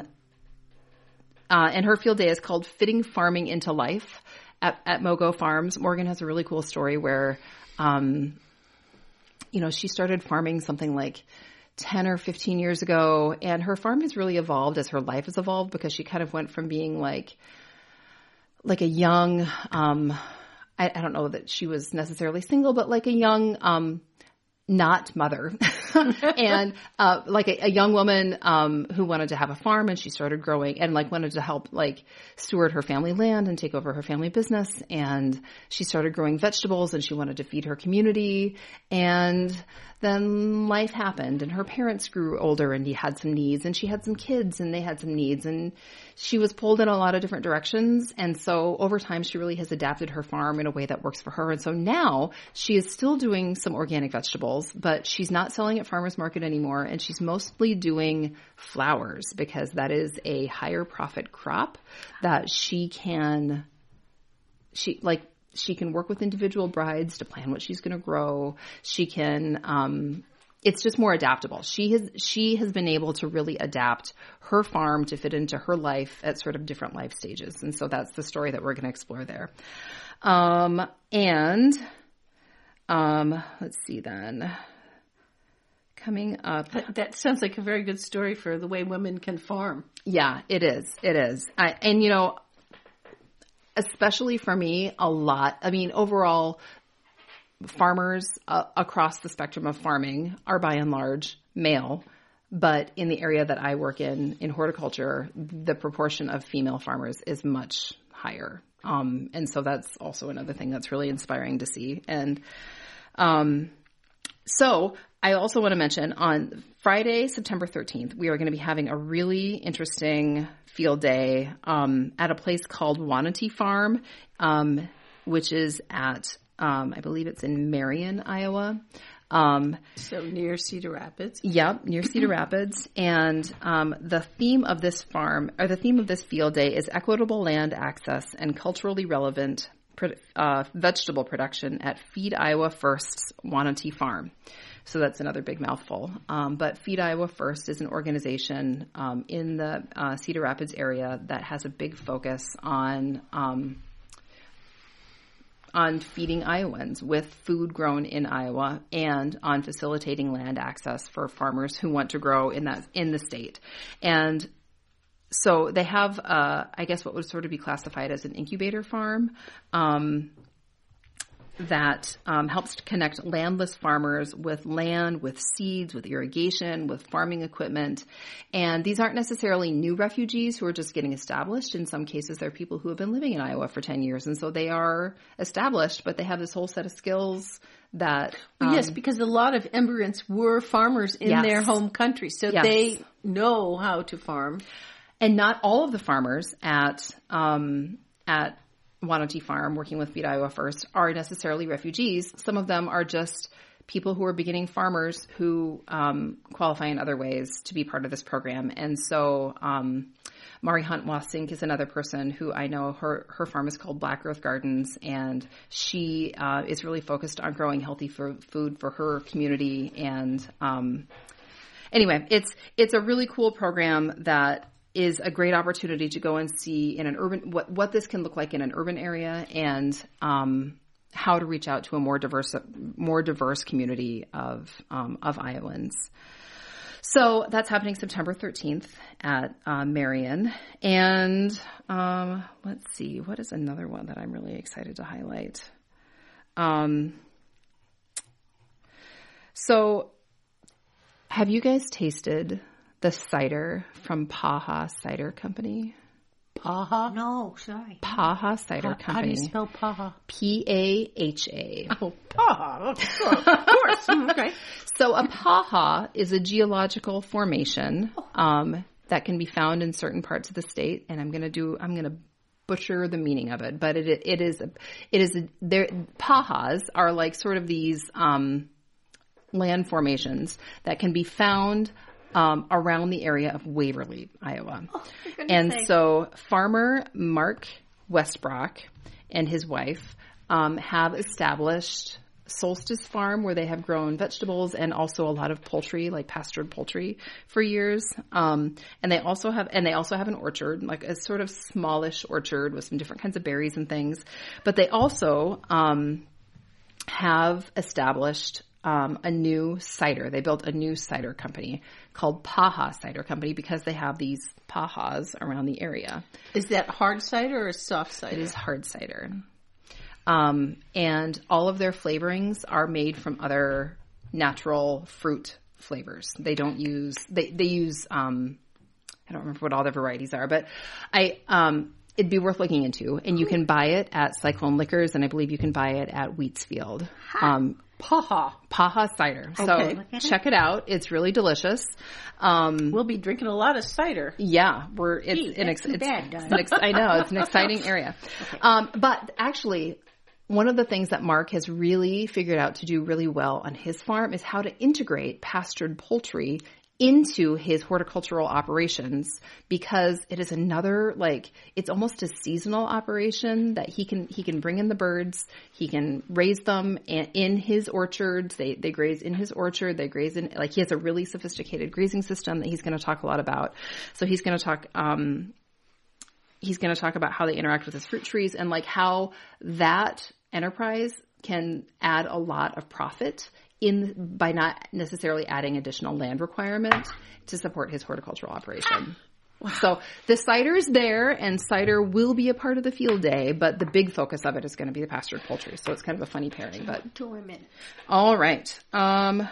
uh, and her field day is called "Fitting Farming into Life" at, at Mogo Farms. Morgan has a really cool story where. Um, You know, she started farming something like ten or fifteen years ago, and her farm has really evolved as her life has evolved because she kind of went from being like, like a young, um, I, I don't know that she was necessarily single, but like a young, um, not mother and, uh, like a, a young woman, um, who wanted to have a farm, and she started growing and like wanted to help like steward her family land and take over her family business. And she started growing vegetables, and she wanted to feed her community. And then life happened, and her parents grew older, and he had some needs, and she had some kids, and they had some needs, and she was pulled in a lot of different directions. And so over time, she really has adapted her farm in a way that works for her. And so now she is still doing some organic vegetables, but she's not selling at farmers market anymore. And she's mostly doing flowers because that is a higher profit crop that she can, she like, she can work with individual brides to plan what she's going to grow. She can, um, it's just more adaptable. She has, she has been able to really adapt her farm to fit into her life at sort of different life stages. And so that's the story that we're going to explore there. Um, and, um, let's see then. Coming up. That, that sounds like a very good story for the way women can farm. Yeah, it is. It is. I, and you know, especially for me, a lot. I mean, overall, farmers uh, across the spectrum of farming are by and large male. But in the area that I work in, in horticulture, the proportion of female farmers is much higher. Um, and so that's also another thing that's really inspiring to see. And um, so I also want to mention on Friday, September thirteenth, we are going to be having a really interesting field day um, at a place called Wanatee Farm, um, which is at, um, I believe it's in Marion, Iowa. Um, so near Cedar Rapids. Yep, near Cedar Rapids. And um, the theme of this farm, or the theme of this field day is equitable land access and culturally relevant uh, vegetable production at Feed Iowa First's Wanatee Farm. So that's another big mouthful. Um, but Feed Iowa First is an organization um, in the uh, Cedar Rapids area that has a big focus on um, on feeding Iowans with food grown in Iowa and on facilitating land access for farmers who want to grow in that in the state. And so they have, uh, I guess, what would sort of be classified as an incubator farm. Um, that um, helps to connect landless farmers with land, with seeds, with irrigation, with farming equipment. And these aren't necessarily new refugees who are just getting established. In some cases, they're people who have been living in Iowa for ten years. And so they are established, but they have this whole set of skills that... Um, well, yes, because a lot of immigrants were farmers in yes. their home country. So yes. they know how to farm. And not all of the farmers at um, at Wanatee Farm, working with Feed Iowa First, are necessarily refugees. Some of them are just people who are beginning farmers who um, qualify in other ways to be part of this program. And so um, Mari Hunt Wasink is another person who I know. Her her farm is called Black Earth Gardens, and she uh, is really focused on growing healthy f- food for her community. And um, anyway, it's it's a really cool program that is a great opportunity to go and see in an urban, what, what this can look like in an urban area, and um, how to reach out to a more diverse, more diverse community of, um, of Iowans. So that's happening September thirteenth at uh, Marion. And um, let's see, what is another one that I'm really excited to highlight? Um, so have you guys tasted the cider from Paha Cider Company? Paha? No, sorry. Paha Cider How, Company. how do you spell Paha? P A H A. Oh, Paha. Of course. Of course. Okay. So a paha is a geological formation um, that can be found in certain parts of the state, and I'm going to do I'm going to butcher the meaning of it, but it it is a, it is a, there pahas are like sort of these um, land formations that can be found um, around the area of Waverly, Iowa, Oh, and sake. so farmer Mark Westbrock and his wife um, have established Solstice Farm, where they have grown vegetables and also a lot of poultry, like pastured poultry, for years. Um, and they also have, and they also have an orchard, like a sort of smallish orchard with some different kinds of berries and things. But they also um, have established um, a new cider. They built a new cider company called Paha Cider Company because they have these pahas around the area. Is that hard cider or soft cider? It is hard cider. Um, and all of their flavorings are made from other natural fruit flavors. They don't use, they, they use, um, I don't remember what all their varieties are, but I, um, it'd be worth looking into. And you can buy it at Cyclone Liquors, and I believe you can buy it at Wheatsfield. Um, Paha. Paha cider. Okay. So check it out. It's really delicious. Um, We'll be drinking a lot of cider. yeah, we're, it's Gee, an, that's ex- too it's, bad, it's Donna. an ex- I know, it's an exciting area. Um, but actually, one of the things that Mark has really figured out to do really well on his farm is how to integrate pastured poultry into his horticultural operations, because it is another, like, it's almost a seasonal operation that he can, he can bring in the birds, he can raise them in, in his orchards. They, they graze in his orchard. They graze in, like, he has a really sophisticated grazing system that he's going to talk a lot about. So he's going to talk, um, he's going to talk about how they interact with his fruit trees and like how that enterprise can add a lot of profit in by not necessarily adding additional land requirement to support his horticultural operation. Wow. So the cider is there, and cider will be a part of the field day, but the big focus of it is going to be the pastured poultry. So it's kind of a funny pairing, but Two women. all right. Um,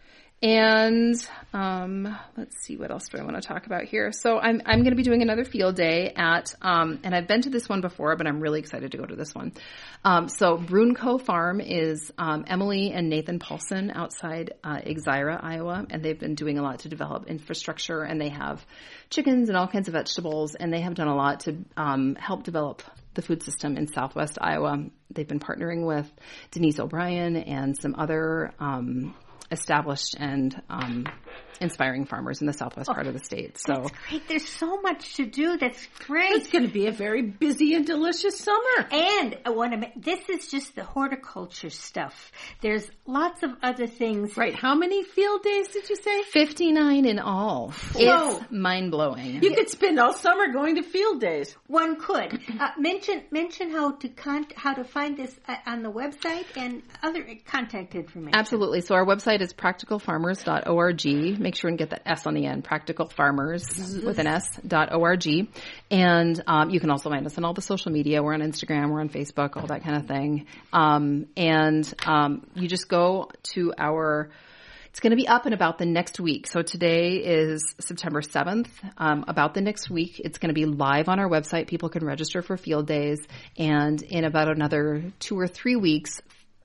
And um, let's see, what else do I want to talk about here? So I'm I'm going to be doing another field day at, um, and I've been to this one before, but I'm really excited to go to this one. Um, so Brunco Farm is um, Emily and Nathan Paulson outside uh, Exira, Iowa, and they've been doing a lot to develop infrastructure, and they have chickens and all kinds of vegetables, and they have done a lot to um, help develop the food system in Southwest Iowa. They've been partnering with Denise O'Brien and some other um established and um, inspiring farmers in the southwest oh, part of the state. So that's great. There's so much to do. That's great. It's going to be a very busy and delicious summer. And I want to make, this is just the horticulture stuff. There's lots of other things. Right. How many field days did you say? fifty-nine in all. Whoa. It's mind-blowing. You could spend all summer going to field days. One could. Uh, mention mention how to con- how to find this uh, on the website and other contact information. Absolutely. So our website is practical farmers dot org. Make sure and get that S on the end, Practical Farmers with an S dot org. And um, you can also find us on all the social media. We're on Instagram, we're on Facebook, all that kind of thing. Um, and um, you just go to our, it's going to be up in about the next week. So today is September seventh. Um, about the next week, it's going to be live on our website. People can register for field days. And in about another two or three weeks,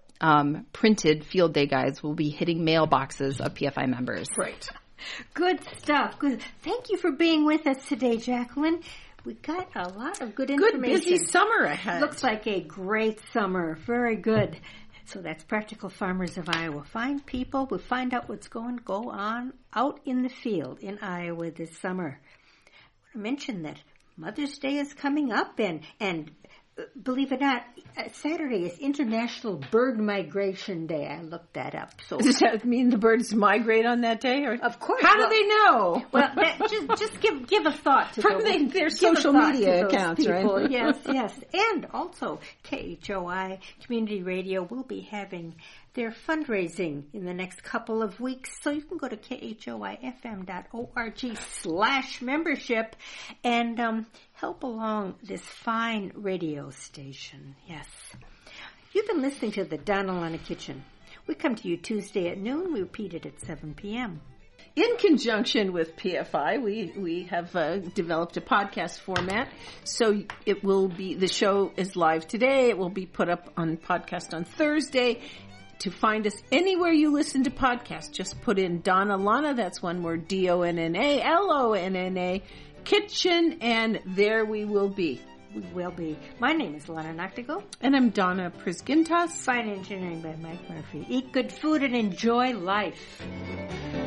Um, printed field day guides will be hitting mailboxes of P F I members. Right. Good stuff. Good. Thank you for being with us today, Jacqueline. We got a lot of good information. Good busy summer ahead. Looks like a great summer. Very good. So that's Practical Farmers of Iowa. Find people. We'll find out what's going to go on out in the field in Iowa this summer. I want to mention that Mother's Day is coming up, and and believe it or not, Saturday is International Bird Migration Day. I looked that up. So does that mean the birds migrate on that day? Or of course. How well, do they know? Well, that, just just give give a thought to From those, the, their give social a thought media to those accounts, people. right? Yes, yes, and also K H O I Community Radio will be having their fundraising in the next couple of weeks. So you can go to K H O I F M dot org slash membership and um, help along this fine radio station. Yes. You've been listening to the Donna Lana Kitchen. We come to you Tuesday at noon. We repeat it at seven p.m. in conjunction with P F I, we we have uh, developed a podcast format. So it will be, the show is live today. It will be put up on podcast on Thursday. To find us anywhere you listen to podcasts, just put in Donna Lana. That's one word, D O N N A L O N N A, Kitchen, and there we will be. We will be. My name is Lana Noctigal. And I'm Donna Prisgintas. Fine engineering by Mike Murphy. Eat good food and enjoy life.